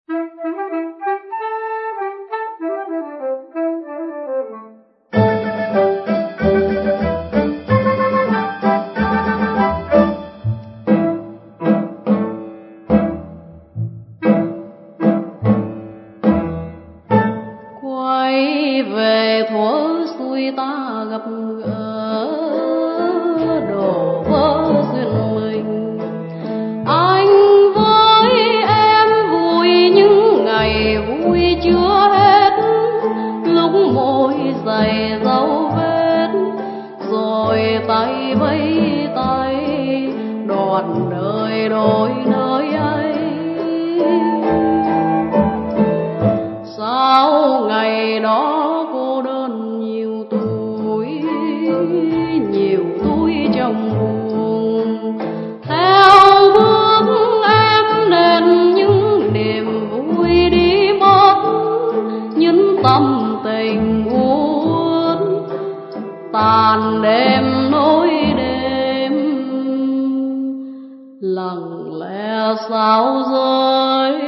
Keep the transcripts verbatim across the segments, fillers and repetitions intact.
Quay về thuở xuôi ta gặp gỡ, đổ vỡ duyên mình. Anh với em vui những ngày vui chưa hết, lúc môi dày dấu vết, rồi tay vẫy tay đoạn đời đôi nơi ấy. Sao ngày đó cô đơn nhiều tuổi, nhiều tuổi trong buồn, theo bước em nên những niềm vui đi mất, những tâm tình buồn tàn đêm nối đêm, lặng lẽ sao rơi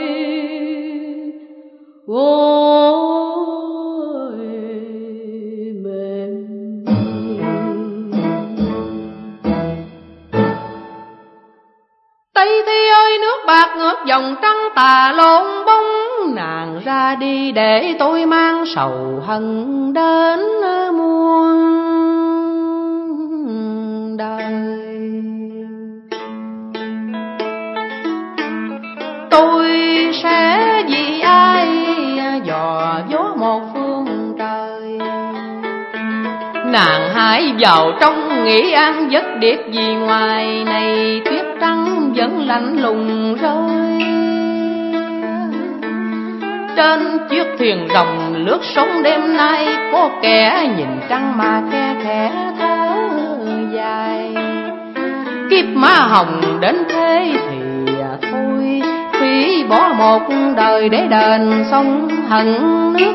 ôi mềm. Tây Thi ơi nước bạc ngược dòng trăng tà lộn bóng, nàng ra đi để tôi mang sầu hận đến muôn đời. Tôi sẽ vì ai dò dỗ một phương trời, nàng hãy vào trong nghĩ an giấc điệp, vì ngoài này tuyết trắng vẫn lạnh lùng rơi. Trên chiếc thuyền rồng lướt sóng đêm nay, có kẻ nhìn trăng mà khe khẽ thở dài. Kiếp má hồng đến thế thì thôi, phí bỏ một đời để đền sông hận nước.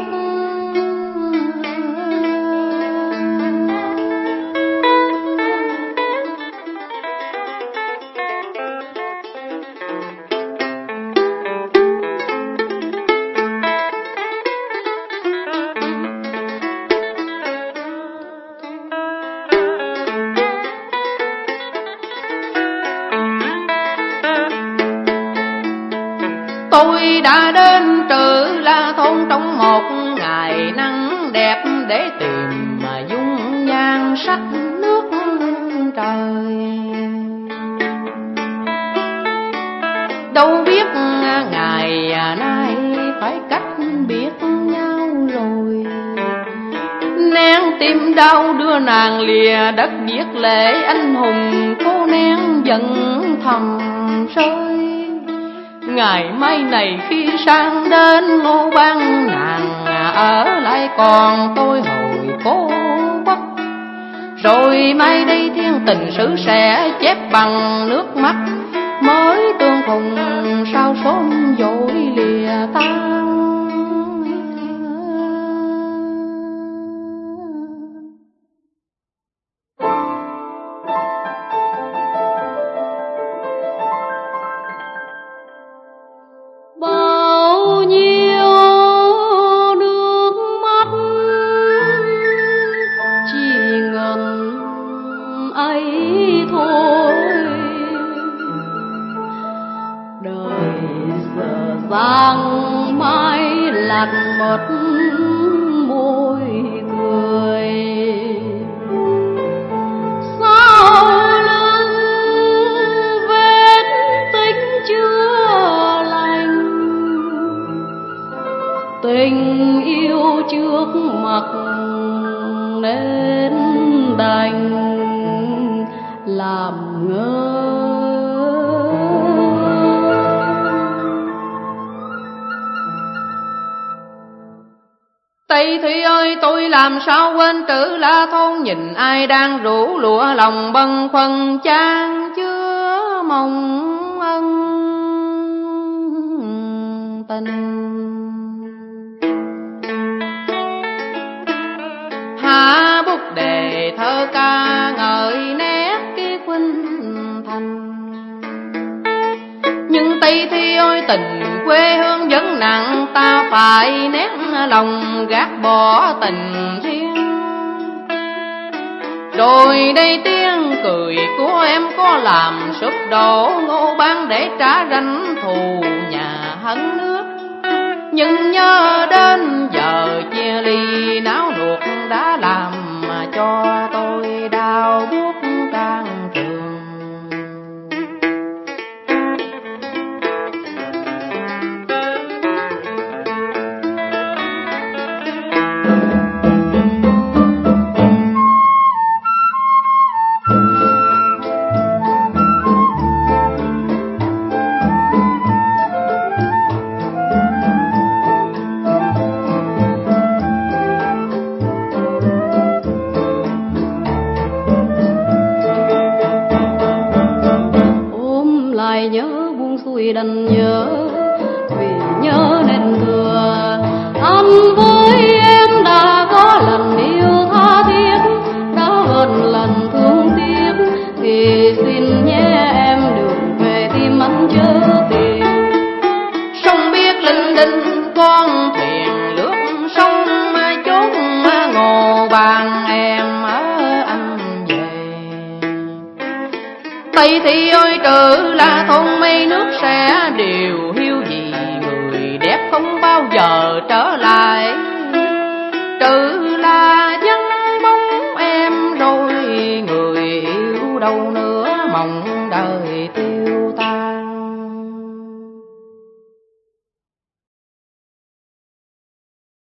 Tôi đã đến Trừ La Thôn trong một ngày nắng đẹp, để tìm mà dung nhan sắc nước trời. Đâu biết ngày nay phải cách biệt nhau rồi, nén tim đau đưa nàng lìa đất viết lệ anh hùng, cô nén giận thầm rơi. Ngày mai này khi sang đến Ngô Bang, nàng ở lại còn tôi hồi cố Bắc. Rồi mai đây thiên tình sử sẽ chép bằng nước mắt, mới tương phùng sao sớm vội lìa tan. Bao nhiêu nước mắt chỉ ngần ấy thôi, đời giờ giang mai lặn mất môi cười. Sao lưng vết tích chưa lành, tình yêu trước mặt nên đành làm ngơ. Tây Thủy ơi tôi làm sao quên Trừ La Thôn, nhìn ai đang rủ lụa lòng bâng khuâng, chan chứa mong ân tình. Hạ bút đề thơ ca ngợi nét kia khuynh thành, nhưng Tây Thi ơi tình quê hương vẫn nặng, ta phải nén lòng gác bỏ tình riêng. Rồi đây tiếng cười của em có làm sụp đổ ngô ban để trả ranh thù nhà hận nước. Nhưng nhớ đến giờ chia ly náo nuột đã làm mà cho tôi đau buốt can trường. đành nhớ vì nhớ nên thừa anh với em đã có lần yêu tha thiết, đã gần lần thương tiếc thì xin nhé em đừng về tim anh chớ tìm. Sông biết linh đinh con thuyền lướt sông chốn ngô bàn em ở anh về. Tây thì ôi trừ là thôn mây nước sẽ đều hiu gì, người đẹp không bao giờ trở lại.